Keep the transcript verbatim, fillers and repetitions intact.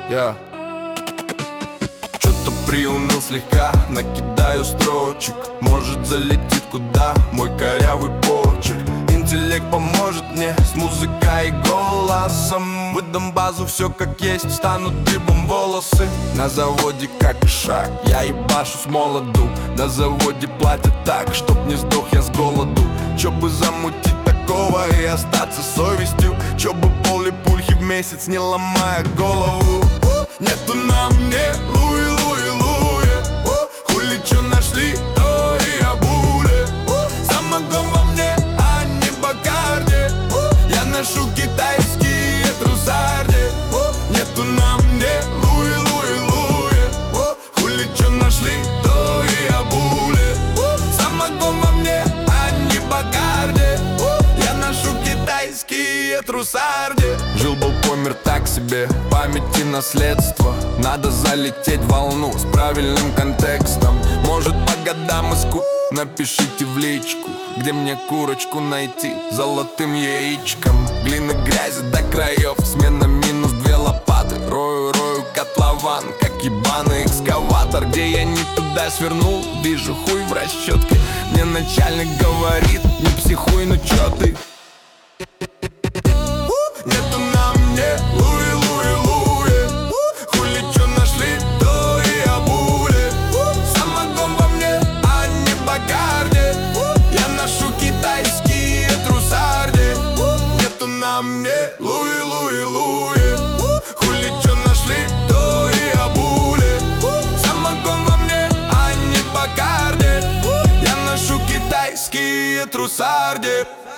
Я Чё-то приуныл слегка, накидаю строчек. Может залетит куда мой корявый почерк. Интеллект поможет мне с музыкой и голосом. Выдам базу, все как есть, станут дыбом волосы. На заводе как и шаг, я ебашу с молоду. На заводе платят так, чтоб не сдох я с голоду. Чё бы замутить такого и остаться совестью? Чё бы пол-пульхи в месяц, не ломая голову? Нету на мне Луи, Луи, Луи. Хули чё нашли, то и обули. Самогон во мне, а не Бакарди. Я ношу китайские трусарди. Нету на мне Луи, Луи, Луи. Хули чё нашли, то и обули. Самогон во мне, а не Бакарди. Я ношу китайские трусарди. Жил-был, помер, так себе, память и наследство. Надо залететь в волну с правильным контекстом. Может, по годам иску, напишите в личку, где мне курочку найти золотым яичком. Глины, грязи до краев, смена минус две лопаты. Рою, рою котлован, как ебаный экскаватор. Где я не туда свернул, вижу хуй в расчетке. Мне начальник говорит, не психуй, ну чё ты? Нету на мне Луи, Луи, Луи. Хули чё нашли, то и обули. Самогон во мне, а не Бакарди. Я ношу китайские трусарди. Нету на мне Луи, Луи, Луи. Хули чё нашли, то и обули. Самогон во мне, а не Бакарди. Я ношу китайские трусарди.